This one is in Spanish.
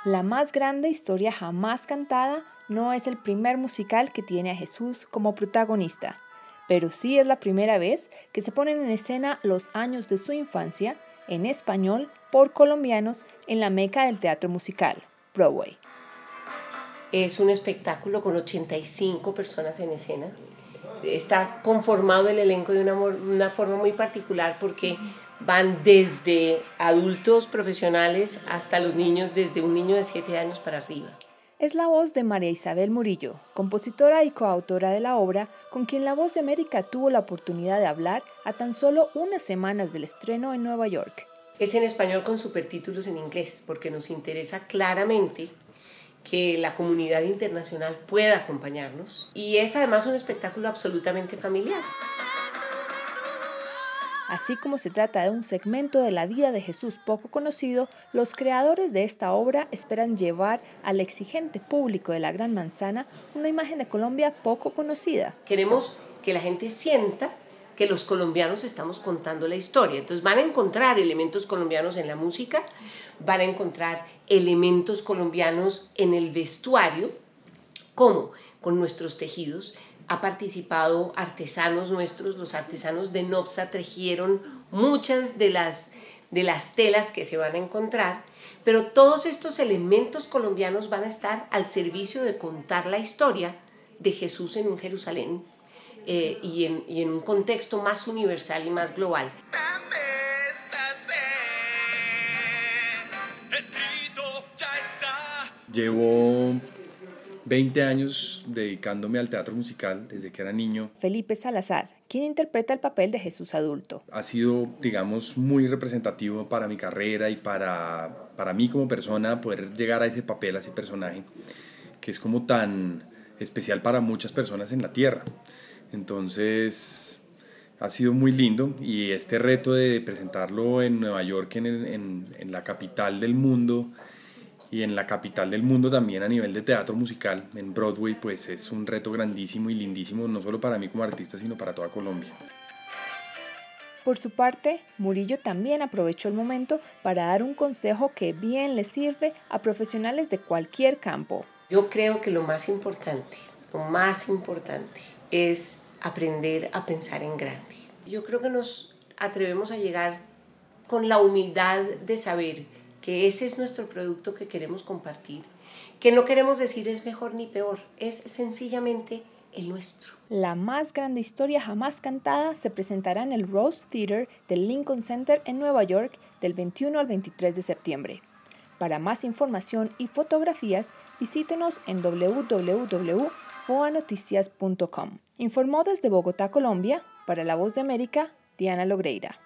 La más grande historia jamás cantada no es el primer musical que tiene a Jesús como protagonista, pero sí es la primera vez que se ponen en escena los años de su infancia en español por colombianos en la meca del teatro musical, Broadway. Es un espectáculo con 85 personas en escena. Está conformado el elenco de una forma muy particular porque van desde adultos profesionales hasta los niños, desde un niño de 7 años para arriba. Es la voz de María Isabel Murillo, compositora y coautora de la obra, con quien La Voz de América tuvo la oportunidad de hablar a tan solo unas semanas del estreno en Nueva York. Es en español con subtítulos en inglés, porque nos interesa claramente que la comunidad internacional pueda acompañarnos. Y es además un espectáculo absolutamente familiar. Así como se trata de un segmento de la vida de Jesús poco conocido, los creadores de esta obra esperan llevar al exigente público de la Gran Manzana una imagen de Colombia poco conocida. Queremos que la gente sienta que los colombianos estamos contando la historia. Entonces van a encontrar elementos colombianos en la música, van a encontrar elementos colombianos en el vestuario, como con nuestros tejidos. Ha participado artesanos nuestros, los artesanos de Nopsa tejieron muchas de las telas que se van a encontrar, pero todos estos elementos colombianos van a estar al servicio de contar la historia de Jesús en un Jerusalén y en un contexto más universal y más global. Llevo 20 años dedicándome al teatro musical desde que era niño. Felipe Salazar, quien interpreta el papel de Jesús adulto. Ha sido, digamos, muy representativo para mi carrera y para mí como persona poder llegar a ese papel, a ese personaje, que es como tan especial para muchas personas en la tierra. Entonces ha sido muy lindo y este reto de presentarlo en Nueva York, en la capital del mundo, y en la capital del mundo también a nivel de teatro musical, en Broadway, pues es un reto grandísimo y lindísimo, no solo para mí como artista, sino para toda Colombia. Por su parte, Murillo también aprovechó el momento para dar un consejo que bien le sirve a profesionales de cualquier campo. Yo creo que lo más importante es aprender a pensar en grande. Yo creo que nos atrevemos a llegar con la humildad de saber que ese es nuestro producto que queremos compartir, que no queremos decir es mejor ni peor, es sencillamente el nuestro. La más grande historia jamás cantada se presentará en el Rose Theater del Lincoln Center en Nueva York del 21 al 23 de septiembre. Para más información y fotografías, visítenos en www.foanoticias.com. Informó desde Bogotá, Colombia, para La Voz de América, Diana Logreira.